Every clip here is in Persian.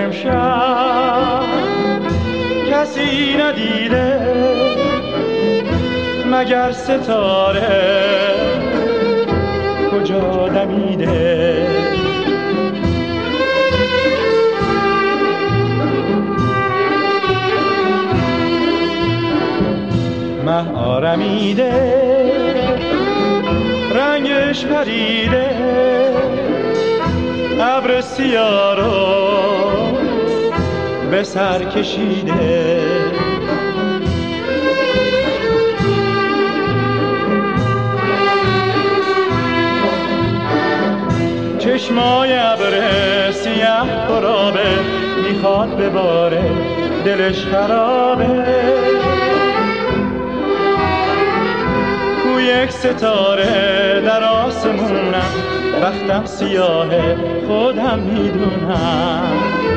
امشب کسی ندیده مگر ستاره کجا دمیده. مه آرمیده رنگش پریده ابر سیاه رو به سر کشیده. چشمای ابر سیاه پرابه میخواد بباره دلش خرابه. کو یک ستاره در آسمونم بختم سیاهه خودم میدونم.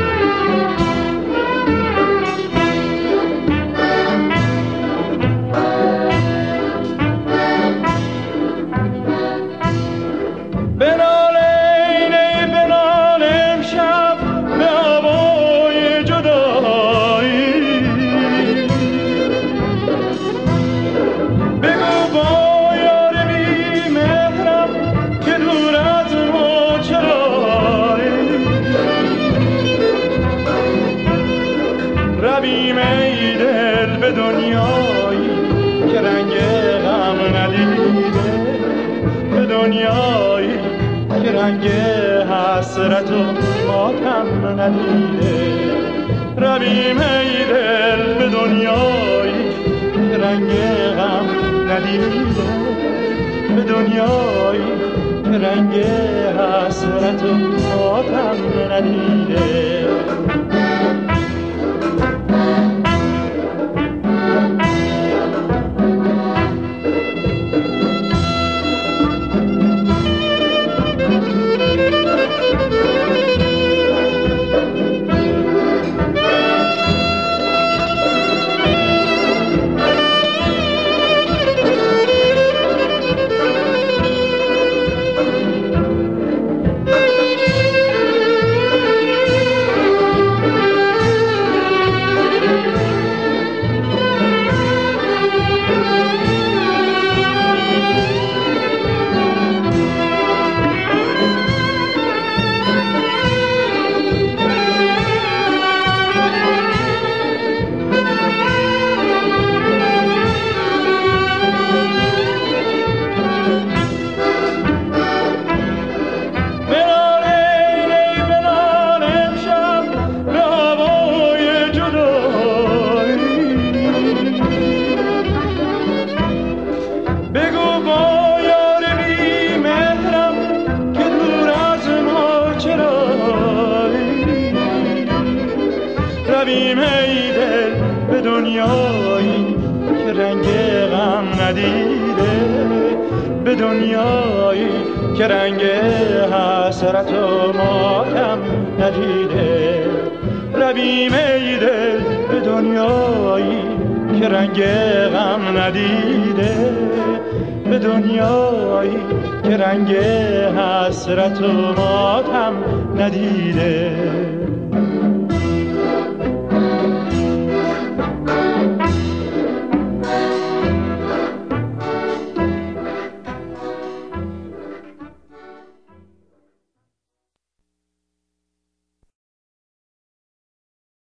رویم ای دل به دنیایی که رنگ غم ندیده، به دنیایی که رنگ حسرت و ماتم ندیده. رویم ای دل به دنیایی که رنگ غم ندیده، به دنیایی که رنگ حسرت و ماتم ندیده. رویم ای دل به دنیایی که رنگ غم ندیده، به دنیایی که رنگ حسرت و ماتم ندیده. رویم ای دل به دنیایی که رنگ غم ندیده، به دنیایی که رنگ حسرت و ماتم ندیده.